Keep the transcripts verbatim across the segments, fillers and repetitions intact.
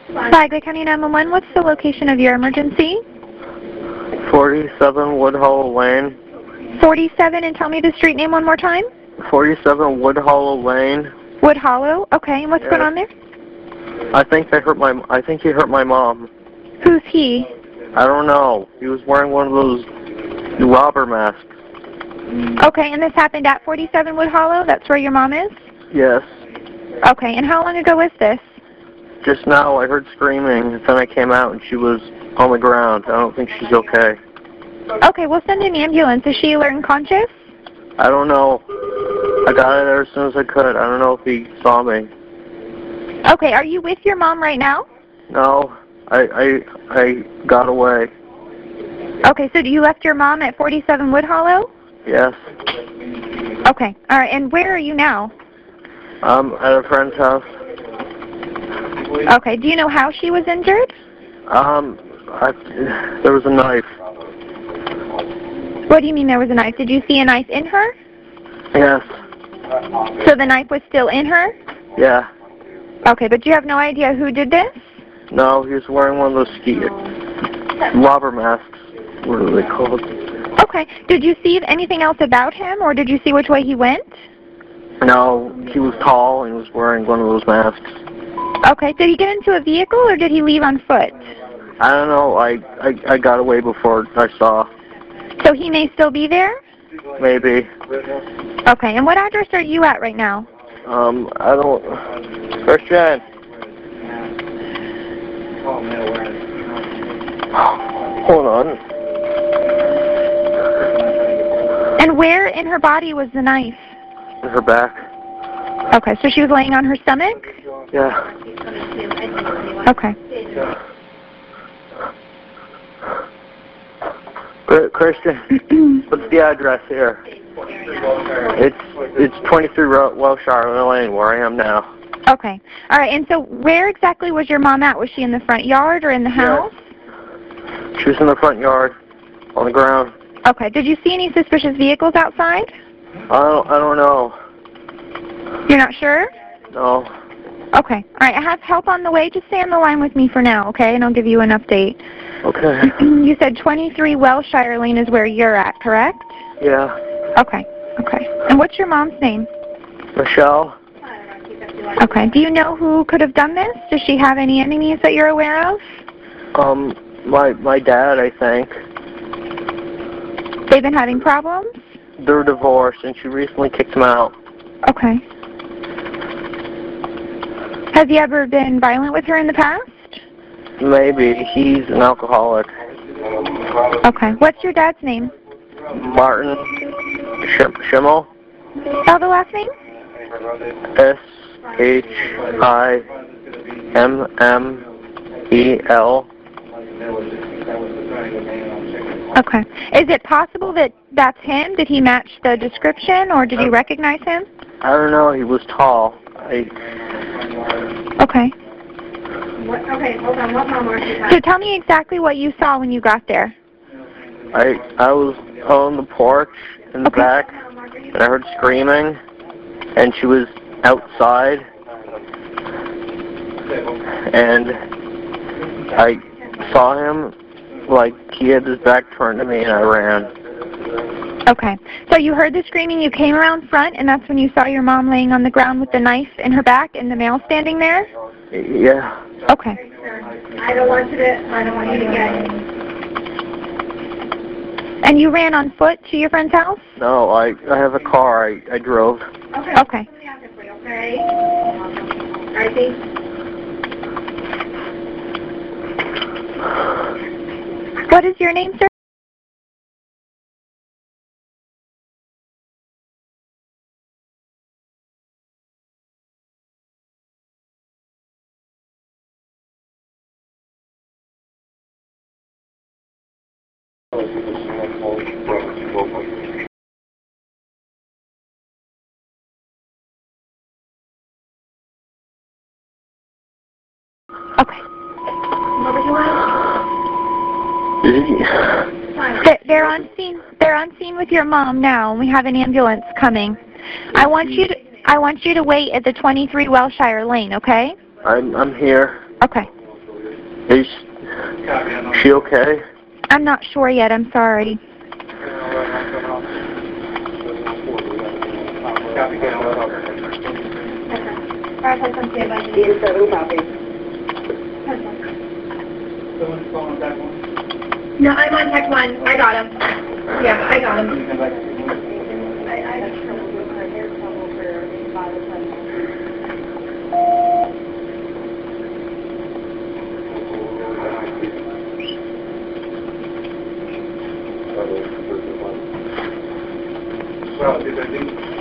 Flagler County nine one one, what's the location of your emergency? forty-seven Wood Hollow Lane. forty-seven, and tell me the street name one more time. forty-seven Wood Hollow Lane. Wood Hollow? Okay, and what's Yes. going on there? I think they hurt my. I think he hurt my mom. Who's he? I don't know. He was wearing one of those robber masks. Okay, and this happened at forty-seven Wood Hollow? That's where your mom is? Yes. Okay, and how long ago was this? Just now I heard screaming, and then I came out and she was on the ground. I don't think she's okay. Okay, we'll send an ambulance. Is she alert and conscious? I don't know. I got her there as soon as I could. I don't know if he saw me. Okay, are you with your mom right now? No, I I I got away. Okay, so you left your mom at forty-seven Wood Hollow? Yes. Okay, all right, and where are you now? Um, at a friend's house. Okay, do you know how she was injured? Um, I, there was a knife. What do you mean there was a knife? Did you see a knife in her? Yes. So the knife was still in her? Yeah. Okay, but you have no idea who did this? No, he was wearing one of those ski robber masks. What are they called? Okay, did you see anything else about him, or did you see which way he went? No, he was tall and he was wearing one of those masks. Okay, did he get into a vehicle, or did he leave on foot? I don't know. I, I, I got away before I saw. So he may still be there? Maybe. Okay, and what address are you at right now? Um, I don't... Christian. Hold on. And where in her body was the knife? In her back. Okay, so she was laying on her stomach? Yeah. Okay. Christian, what's the address here? It's it's twenty-three Welshire Lane, where I am now. Okay. All right, and so where exactly was your mom at? Was she in the front yard or in the house? Yes. She was in the front yard, on the ground. Okay. Did you see any suspicious vehicles outside? I don't, I don't know. You're not sure? No. Okay. All right, I have help on the way. Just stay on the line with me for now, okay? And I'll give you an update. Okay. You said twenty-three Welshire Lane is where you're at, correct? Yeah. Okay. Okay. And what's your mom's name? Michelle? Okay. Do you know who could have done this? Does she have any enemies that you're aware of? Um, my my dad, I think. They've been having problems? They're divorced, and she recently kicked him out. Okay. Have you ever been violent with her in the past? Maybe. He's an alcoholic. Okay. What's your dad's name? Martin Sch- Schimmel. Spell the last name? S H I M M E L. Okay. Is it possible that that's him? Did he match the description, or did you recognize him? I don't know. He was tall. I... Okay. What, okay, hold on. What number is that? So tell me exactly what you saw when you got there. I I was on the porch in the Okay. back, and I heard screaming, and she was outside, and I saw him, like, he had his back turned to me, and I ran. Okay. So you heard the screaming, you came around front, and that's when you saw your mom laying on the ground with the knife in her back and the male standing there? Yeah. Okay. I don't want you to, I don't want you to get And you ran on foot to your friend's house? No, I I have a car. I, I drove. Okay. Okay. Okay. All right, thanks. What is your name, sir? Okay. What would you want? They're- They're on scene. They're on scene with your mom now, and we have an ambulance coming. I want you to. I want you to wait at the twenty-three Welshire Lane. Okay? I'm I'm here. Okay. Is she okay? I'm not sure yet. I'm sorry. Alright, that's something about you. Yes, sir, copy. Someone's calling back one? No, I'm on tech one. I got him. Yeah, I got him. Can you come back to one? I, I have trouble with her hair trouble for father Well, did I do?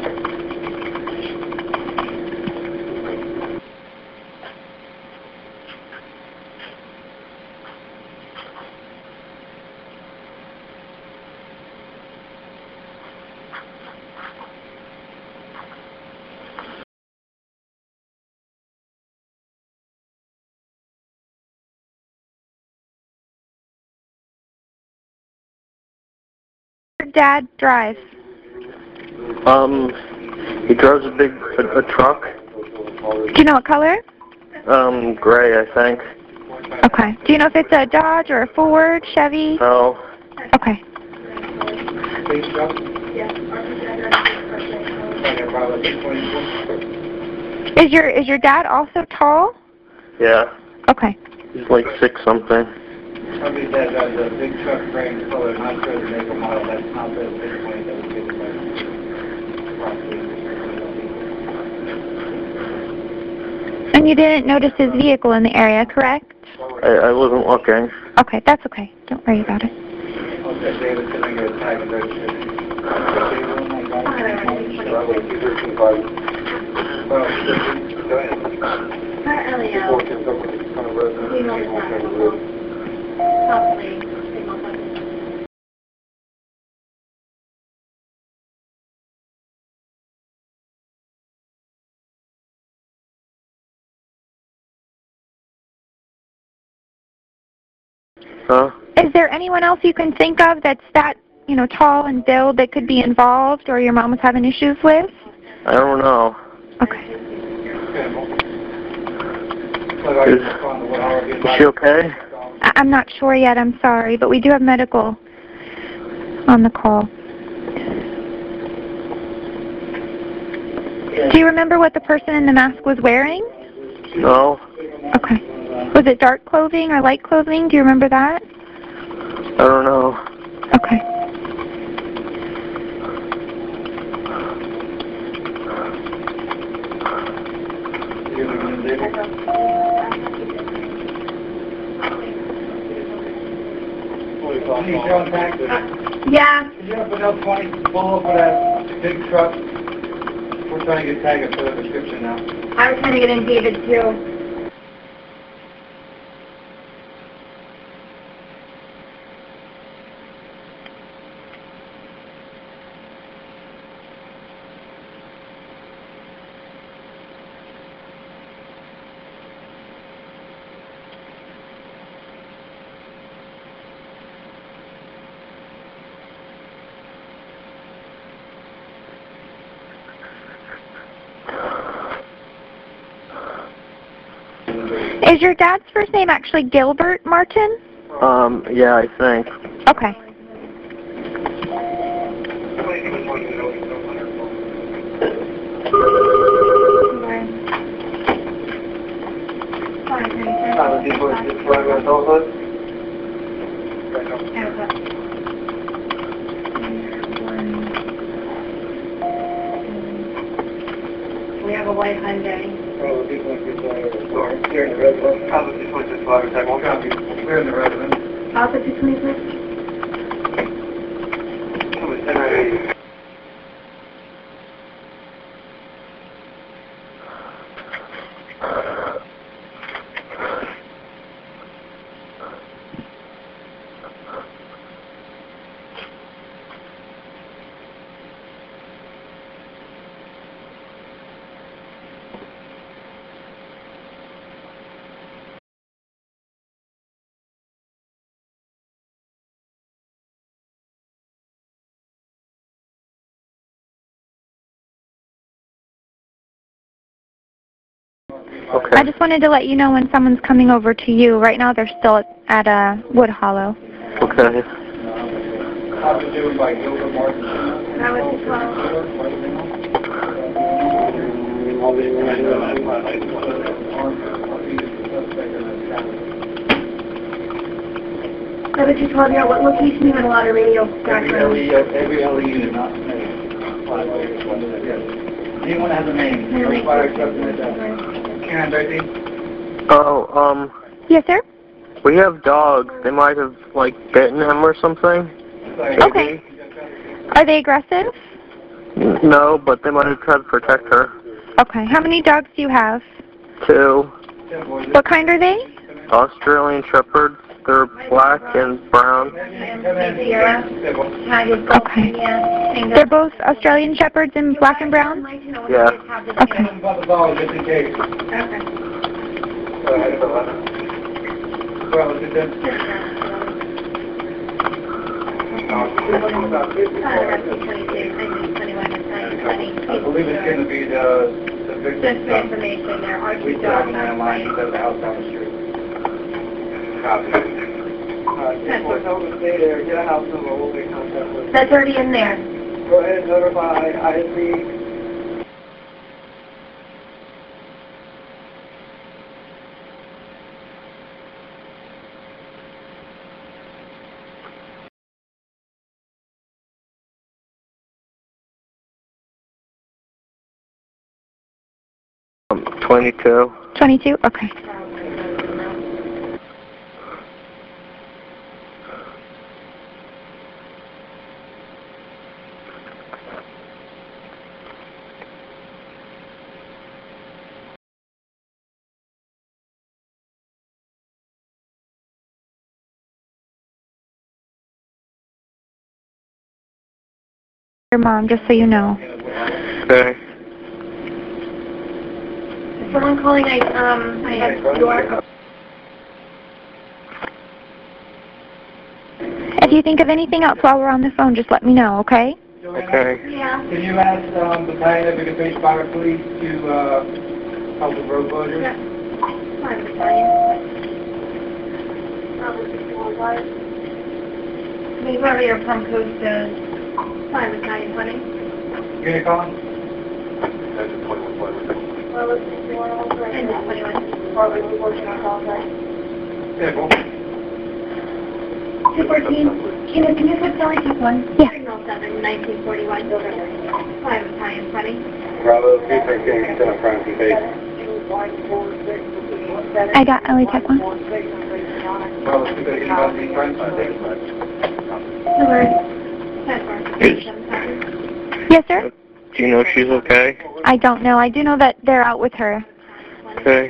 Your dad drives. Um, he drives a big, a, a truck. Do you know what color? Um, gray, I think. Okay. Do you know if it's a Dodge or a Ford, Chevy? No. Okay. Please, Chuck? Yeah. Okay, probably six twenty-four. Is your is your dad also tall? Yeah. Okay. He's like six something. Somebody said that the big truck frame color, not sure the make or model, that's not the six twenty that was given by. And you didn't notice his vehicle in the area, correct? I, I wasn't looking. Okay, that's okay. Don't worry about it. Okay, David, can I get a tag and registration? Well, go ahead. Hi, Elio. Signal is not available. Possibly. Signal doesn't. Huh? Is there anyone else you can think of that's that, you know, tall and build that could be involved or your mom was having issues with? I don't know. Okay. Is, is she okay? I- I'm not sure yet. I'm sorry, but we do have medical on the call. Do you remember what the person in the mask was wearing? No. Okay. Was it dark clothing or light clothing? Do you remember that? I don't know. Okay. Can you tell back? Yeah. Can you have enough twenty follow up with that big truck? We're trying to get tagged for the description now. I was trying to get in David too. Is your dad's first name actually Gilbert Martin? Um, yeah, I think. Okay. We have a white Hyundai. Clear in the residence. Clear in the residence. Alpha two twenty-six? Okay. I just wanted to let you know when someone's coming over to you. Right now they're still at, at uh, Wood Hollow. Okay. I've been doing by Gilbert Martin. That was twelve. Seven two twelve, yeah, what location you had a lot of radio Every L background? E, every L E unit, not me. Anyone has a name, no fire truck in it. Karen, Becky? Oh, um, Yes, sir? we have dogs. They might have, like, bitten him or something. Okay. Are they aggressive? N- No, but they might have tried to protect her. Okay. How many dogs do you have? Two What kind are they? Australian Shepherds. They're black and brown. Sierra? Can I just go? Okay. Yeah. Hang They're up. both Australian Shepherds in black and I'd brown? like to know what Yeah. it is, have this Okay. in. About the dog, just in case. Okay. Well, it's just... I believe it's going to be the, the victim. Just for information, there are We two still have dogs a man on lying site. at the house down the street. Copy. Uh, just want to stay there, get a house number, we'll make contact with you. That's already in there. Go ahead and notify I S B. Um, twenty-two. twenty-two? Okay. Your mom, just so you know. Okay. Is someone calling, I, um, I have your... If you think of anything else while we're on the phone, just let me know, okay? Okay. Yeah. Can you ask um, the Pioneer Bigger Bay Fire Police to uh, help with road closure? Yeah. Fine, Italian. Maybe whatever your pump code says. Five Italian twenty. You gonna call him? And just twenty-one. Yeah, well, Two fourteen. Can you, can you put Kelly check one? Yeah. Signal seven, nineteen forty-one. Five Italian twenty. Bravo, three thirteen, still in front of the base. I got Ellie Tech one. Bravo, two thirteen, about the front of the base. No worries. Ten four, seven, seven. Yes, sir? Do you know if she's okay? I don't know. I do know that they're out with her. Okay.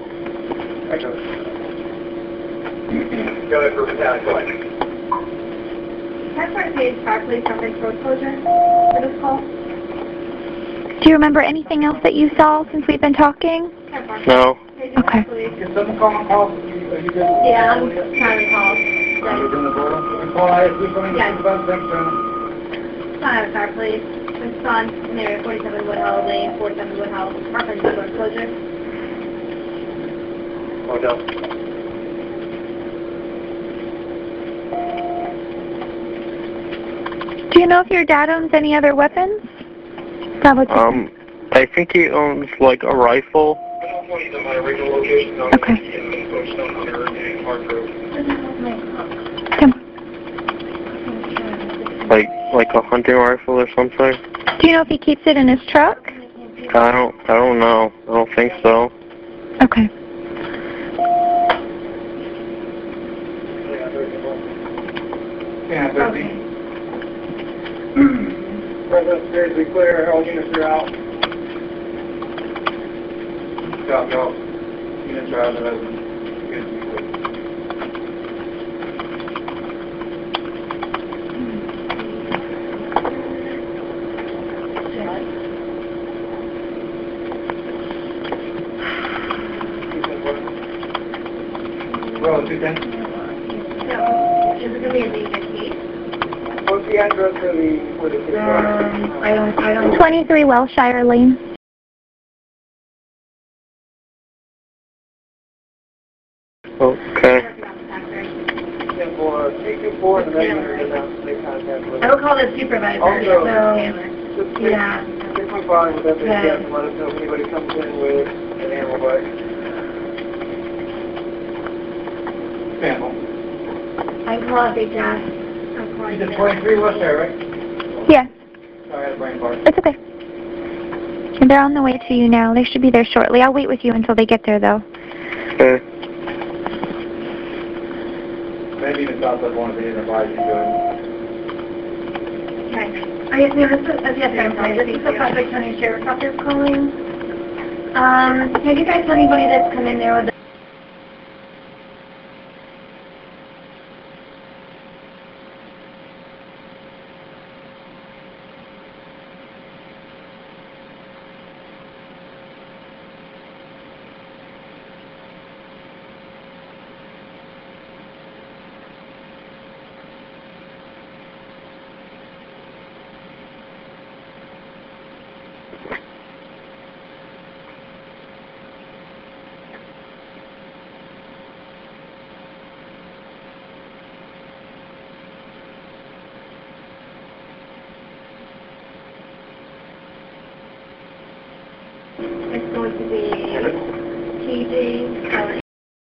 Go ahead for battalion twenty. Ten four page fire police reference road closure for this call. Do you remember anything else that you saw since we've been talking? Ten four. No. Okay. Can someone call my call? Are you are you good? Yeah, I'm trying to call. You're doing the border? You call I S B for me? Yeah. About them, gentlemen. Five fire police. Response in area forty-seven Woodhull Lane, forty-seven Woodhull. Reference road closure. Hotel. Do you know if your dad owns any other weapons? Bravo two. Um, I think he owns, like, a rifle. Okay. Come. Like, like a hunting rifle or something. Do you know if he keeps it in his truck? I don't, I don't know. I don't think so. Okay. Yeah, thirteen. Residence seriously clear, all units are out. Stop, y'all. Units are out of the residence. Good to be clear. Well, two ten. So, is it going to be a major case? What's the address for the, for the... Um, I don't, I don't. twenty-three Wellshire Lane. Okay. Yeah, for two two four, and then you're going to make contact with I will call the supervisor. Also, so, just yeah. Just come by with that big Okay. and let us know if anybody comes in with an animal bite. Animal. I can call it Big Jack. I'll call You you. did twenty-three West there, right? Yes. Sorry, I had a brain fart. It's okay. And they're on the way to you now. They should be there shortly. I'll wait with you until they get there, though. Okay. Maybe even thought that one of the advisors doing. Okay. I guess we have to, yes, I'm sorry. This is the Project County Sheriff's Office calling. Um, have you guys had anybody that's come in there with a It's going to be T J, Kelly.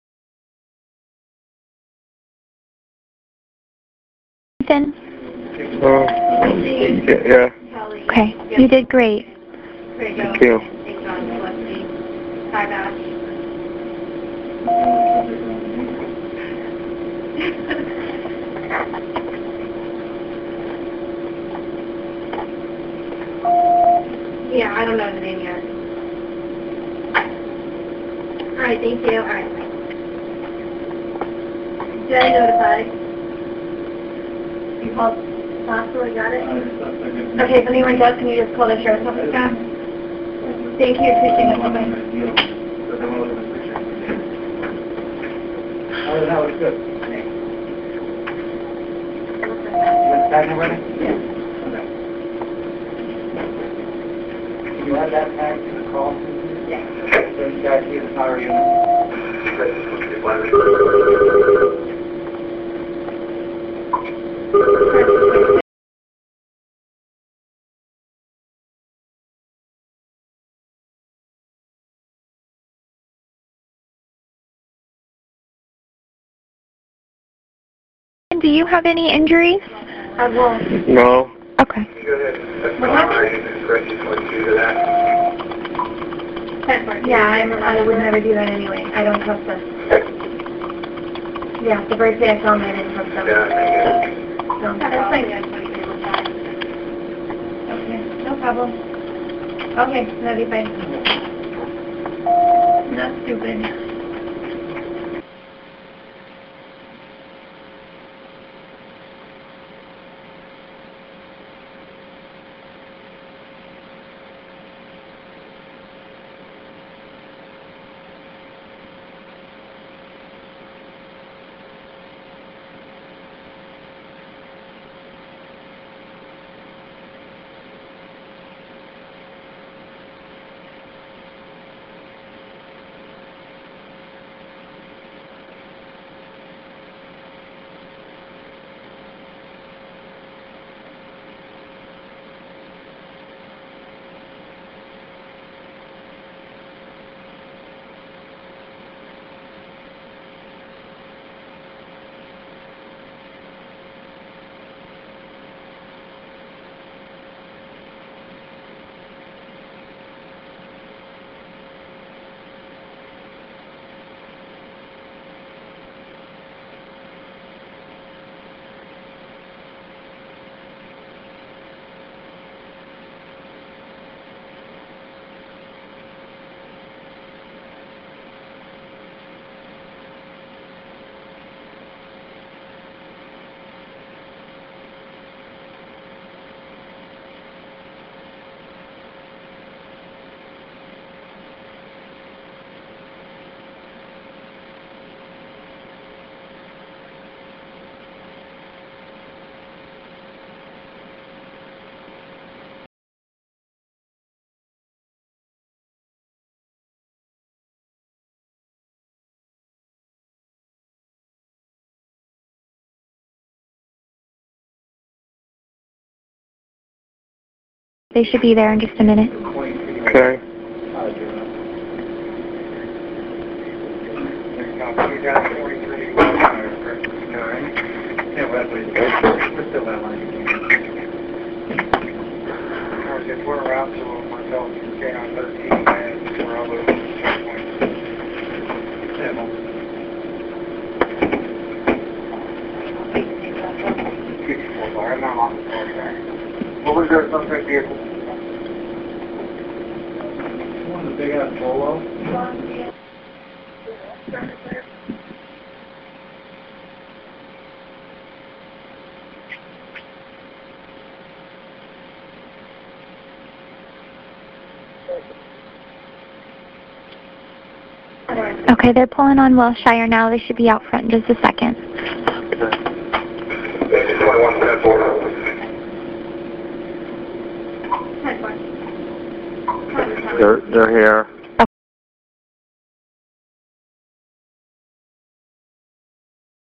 Ethan? Oh, T J, yeah, yeah. Kelly. Okay. You did great. Great job. Thank you. Thank John, Leslie. Hi, Bash. Yeah, I don't know the name yet. All right, thank you. All right. Did I notify? You called hospital, you got it? Okay, if anyone does, can you just call the sheriff's office back? Thank you, appreciate it. Bye-bye. Oh, that was good. What's that already? Yeah. Okay. Can you add that tag to the call? Yeah. So you guys see the power unit? Do you have any injuries? I will. No. Okay. Yeah, I'm, I would never do that anyway. I don't trust them. Yeah, the first day I saw them, I didn't trust them. So, that's fine. Okay, no problem. Okay, that'll be fine. Not stupid. They should be there in just a minute. Okay. If we're around to myself, K nine thirteen, and we're all over checkpoint. What was their suspect vehicle? One of the big ass Polo. Okay, they're pulling on Wilshire now. They should be out front in just a second. They're, they're here.